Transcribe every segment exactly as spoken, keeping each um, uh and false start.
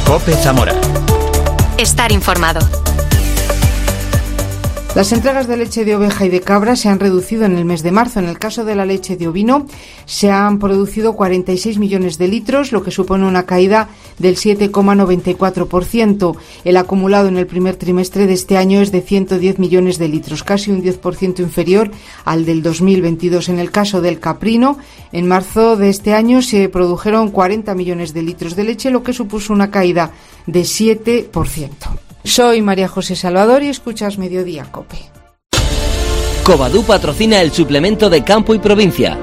COPE Zamora. Estar informado. Las entregas de leche de oveja y de cabra se han reducido en el mes de marzo. En el caso de la leche de ovino se han producido cuarenta y seis millones de litros, lo que supone una caída del siete coma noventa y cuatro por ciento. El acumulado en el primer trimestre de este año es de ciento diez millones de litros, casi un diez por ciento inferior al del dos mil veintidós. En el caso del caprino, en marzo de este año se produjeron cuarenta millones de litros de leche, lo que supuso una caída de siete por ciento. Soy María José Salvador y escuchas Mediodía COPE. Covadú patrocina el suplemento de Campo y Provincia.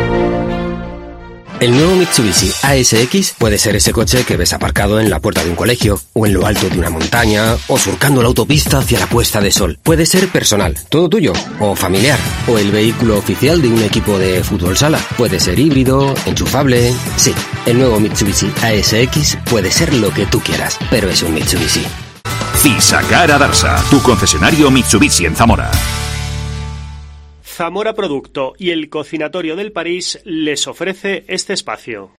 El nuevo Mitsubishi A S X puede ser ese coche que ves aparcado en la puerta de un colegio, o en lo alto de una montaña, o surcando la autopista hacia la puesta de sol. Puede ser personal, todo tuyo, o familiar, o el vehículo oficial de un equipo de fútbol sala. Puede ser híbrido, enchufable. Sí, el nuevo Mitsubishi A S X puede ser lo que tú quieras, pero es un Mitsubishi. Fisacar Adarsa, tu concesionario Mitsubishi en Zamora. Zamora Producto y el Cocinatorio del París les ofrece este espacio.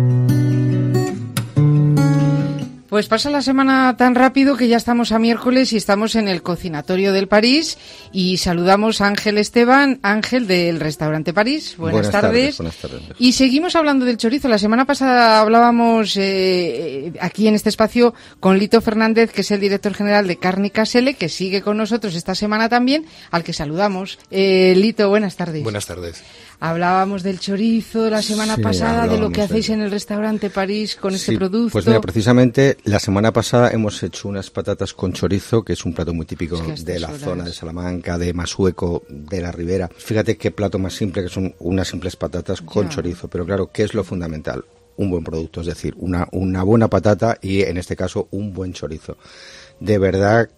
Pues pasa la semana tan rápido que ya estamos a miércoles y estamos en el Cocinatorio del París y saludamos a Ángel Esteban, Ángel del Restaurante París. Buenas, buenas tardes. tardes. Buenas tardes. Y seguimos hablando del chorizo. La semana pasada hablábamos eh, aquí en este espacio con Lito Fernández, que es el director general de Cárnicas L, que sigue con nosotros esta semana también, al que saludamos. Eh, Lito, buenas tardes. Buenas tardes. Hablábamos del chorizo la semana sí, pasada, de lo que hacéis de... en el Restaurante París con este sí, producto. Pues mira, precisamente la semana pasada hemos hecho unas patatas con chorizo, que es un plato muy típico es que de la horas. zona de Salamanca, de Masueco, de la Ribera. Fíjate qué plato más simple, que son unas simples patatas con ya. chorizo. Pero claro, ¿qué es lo fundamental? Un buen producto, es decir, una, una buena patata y en este caso un buen chorizo. De verdad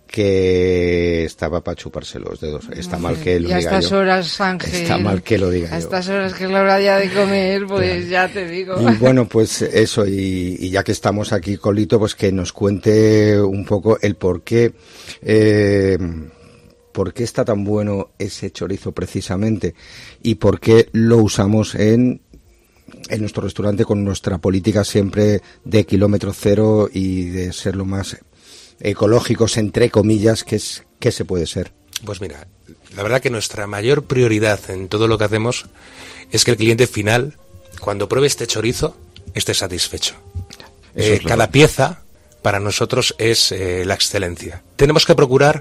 que estaba para chuparse los dedos. Está mal que lo diga yo. Y a estas horas, Ángel. Está mal que lo diga yo. A estas horas que es la hora ya de comer, pues claro. Ya te digo. Y bueno, pues eso, y, y ya que estamos aquí con Lito, pues que nos cuente un poco el por qué, eh, por qué está tan bueno ese chorizo precisamente y por qué lo usamos en... en nuestro restaurante con nuestra política siempre de kilómetro cero y de ser lo más ecológicos, entre comillas, que es que se puede ser. Pues mira, la verdad que nuestra mayor prioridad en todo lo que hacemos es que el cliente final, cuando pruebe este chorizo, esté satisfecho. Eh, cada lo... pieza para nosotros es eh, la excelencia. Tenemos que procurar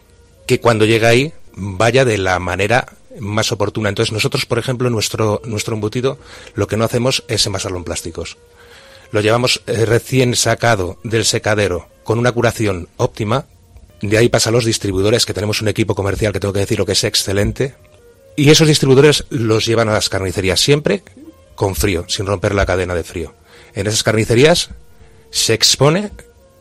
que cuando llegue ahí vaya de la manera más oportuna. Entonces nosotros, por ejemplo, nuestro nuestro embutido, lo que no hacemos es envasarlo en plásticos. Lo llevamos eh, recién sacado del secadero con una curación óptima. De ahí pasa a los distribuidores, que tenemos un equipo comercial que tengo que decir lo que es excelente. Y esos distribuidores los llevan a las carnicerías siempre con frío, sin romper la cadena de frío. En esas carnicerías se expone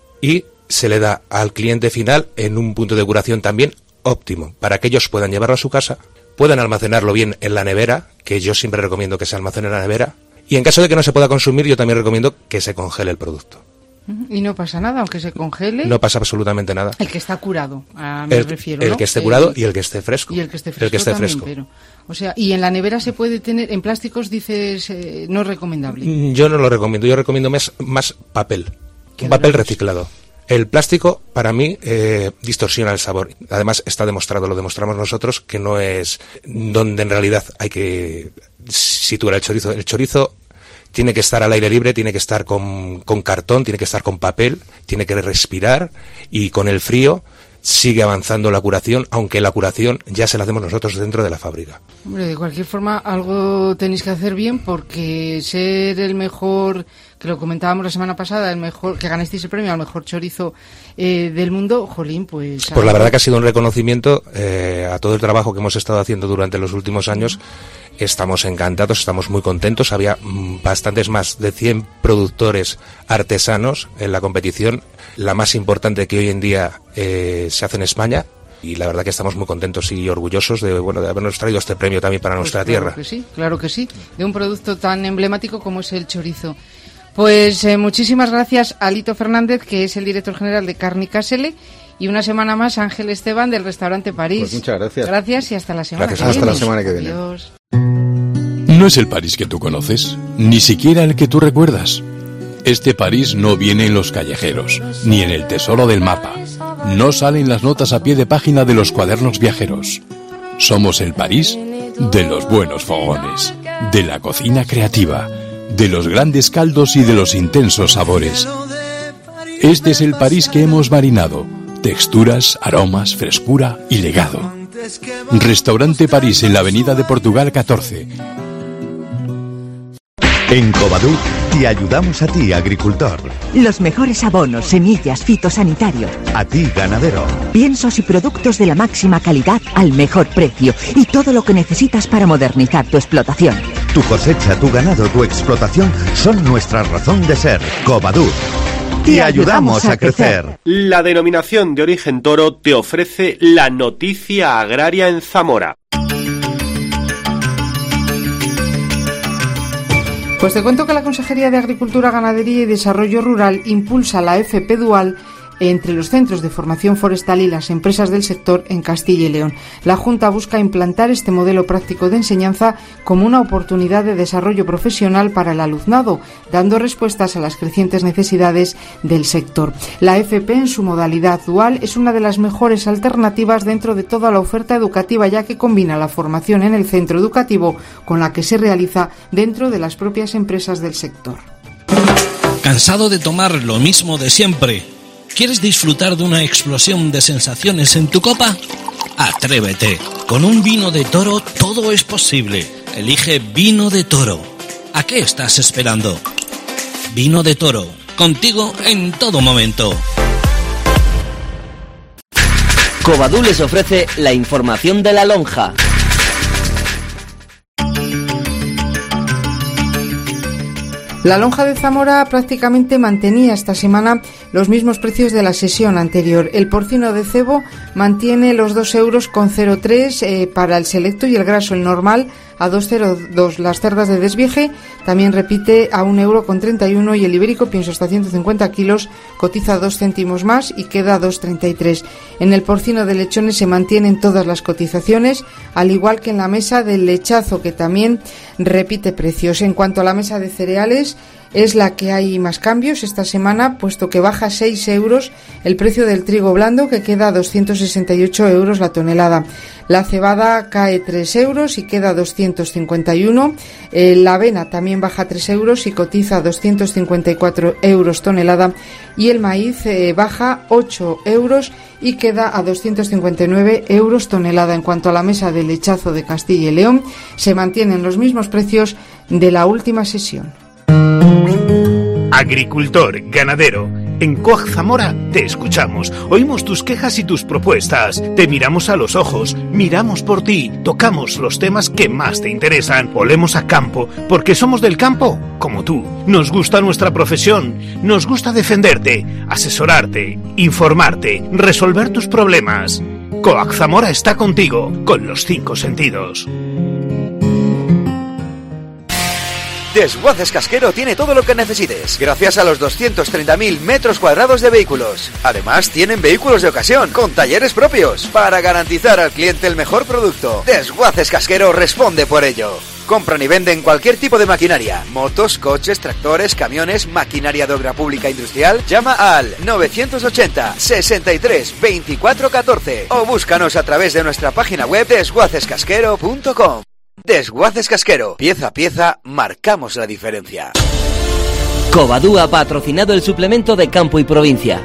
y se le da al cliente final en un punto de curación también óptimo, para que ellos puedan llevarlo a su casa, puedan almacenarlo bien en la nevera, que yo siempre recomiendo que se almacene en la nevera, y en caso de que no se pueda consumir, yo también recomiendo que se congele el producto. Y no pasa nada, aunque se congele. No pasa absolutamente nada. El que está curado, a, me el, refiero, el ¿no? que esté curado el, y el que esté fresco. Y el que esté fresco. El que esté también, fresco. Pero, o sea, y en la nevera se puede tener, en plásticos dices, eh, no es recomendable. Yo no lo recomiendo, yo recomiendo más, más papel, un papel reciclado. El plástico, para mí, eh, distorsiona el sabor. Además, está demostrado, lo demostramos nosotros, que no es donde en realidad hay que situar el chorizo. El chorizo tiene que estar al aire libre, tiene que estar con, con cartón, tiene que estar con papel, tiene que respirar, y con el frío sigue avanzando la curación, aunque la curación ya se la hacemos nosotros dentro de la fábrica. Hombre, de cualquier forma, algo tenéis que hacer bien, porque ser el mejor, que lo comentábamos la semana pasada, el mejor, que ganasteis el premio al mejor chorizo eh, del mundo, jolín, pues... Pues la verdad que ha sido un reconocimiento eh, a todo el trabajo que hemos estado haciendo durante los últimos años. Estamos encantados, estamos muy contentos. Había mm, bastantes más de cien productores artesanos en la competición, la más importante que hoy en día eh, se hace en España. Y la verdad que estamos muy contentos y orgullosos de bueno de habernos traído este premio también para pues nuestra claro tierra. Que sí, claro que sí, de un producto tan emblemático como es el chorizo. Pues eh, muchísimas gracias a Lito Fernández, que es el director general de Cárnicas L, y una semana más Ángel Esteban del Restaurante París. Pues muchas gracias. Gracias y hasta la semana gracias, que hasta viene. Hasta la semana que viene. Adiós. No es el París que tú conoces, ni siquiera el que tú recuerdas. Este París no viene en los callejeros, ni en el tesoro del mapa. No salen las notas a pie de página de los cuadernos viajeros. Somos el París de los buenos fogones, de la cocina creativa, de los grandes caldos y de los intensos sabores. Este es el París que hemos marinado. Texturas, aromas, frescura y legado. Restaurante París en la Avenida de Portugal catorce. En Covadú te ayudamos a ti, agricultor. Los mejores abonos, semillas, fitosanitarios. A ti, ganadero. Piensos y productos de la máxima calidad al mejor precio. Y todo lo que necesitas para modernizar tu explotación. Tu cosecha, tu ganado, tu explotación son nuestra razón de ser. Covadú. Te ayudamos a crecer. La denominación de origen toro te ofrece la noticia agraria en Zamora. Pues te cuento que la Consejería de Agricultura, Ganadería y Desarrollo Rural impulsa la F P Dual entre los centros de formación forestal y las empresas del sector en Castilla y León. La Junta busca implantar este modelo práctico de enseñanza como una oportunidad de desarrollo profesional para el alumnado, dando respuestas a las crecientes necesidades del sector. La F P en su modalidad dual es una de las mejores alternativas dentro de toda la oferta educativa, ya que combina la formación en el centro educativo con la que se realiza dentro de las propias empresas del sector. ¿Cansado de tomar lo mismo de siempre? ¿Quieres disfrutar de una explosión de sensaciones en tu copa? Atrévete. Con un vino de toro todo es posible. Elige Vino de Toro. ¿A qué estás esperando? Vino de Toro. Contigo en todo momento. Covadú les ofrece la información de la lonja. La lonja de Zamora prácticamente mantenía esta semana los mismos precios de la sesión anterior. El porcino de cebo mantiene los dos euros con cero tres eh, para el selecto y el graso, el normal, a dos cero dos. Las cerdas de desvieje también repite a un euro con treinta y uno y el ibérico, pienso hasta ciento cincuenta kilos, cotiza dos céntimos más y queda a dos treinta y tres. En el porcino de lechones se mantienen todas las cotizaciones, al igual que en la mesa del lechazo, que también repite precios. En cuanto a la mesa de cereales, es la que hay más cambios esta semana, puesto que baja seis euros el precio del trigo blando, que queda a doscientos sesenta y ocho euros la tonelada. La cebada cae tres euros y queda a doscientos cincuenta y uno. Eh, la avena también baja tres euros y cotiza a doscientos cincuenta y cuatro euros tonelada. Y el maíz eh, baja ocho euros y queda a doscientos cincuenta y nueve euros tonelada. En cuanto a la mesa de lechazo de Castilla y León, se mantienen los mismos precios de la última sesión. Agricultor, ganadero, en Coag Zamora te escuchamos, oímos tus quejas y tus propuestas, te miramos a los ojos, miramos por ti, tocamos los temas que más te interesan, olemos a campo, porque somos del campo, como tú. Nos gusta nuestra profesión, nos gusta defenderte, asesorarte, informarte, resolver tus problemas. Coag Zamora está contigo, con los cinco sentidos. Desguaces Casquero tiene todo lo que necesites, gracias a los doscientos treinta mil metros cuadrados de vehículos. Además, tienen vehículos de ocasión, con talleres propios, para garantizar al cliente el mejor producto. Desguaces Casquero responde por ello. Compran y venden cualquier tipo de maquinaria, motos, coches, tractores, camiones, maquinaria de obra pública industrial. Llama al novecientos ochenta, sesenta y tres, veinticuatro catorce o búscanos a través de nuestra página web desguaces casquero punto com. Desguaces Casquero, pieza a pieza, marcamos la diferencia. Covadú ha patrocinado el suplemento de Campo y Provincia.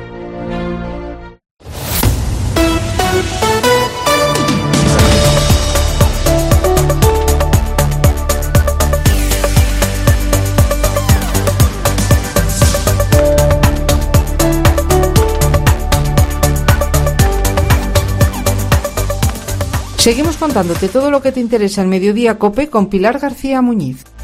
Seguimos contándote todo lo que te interesa en Mediodía COPE con Pilar García Muñiz.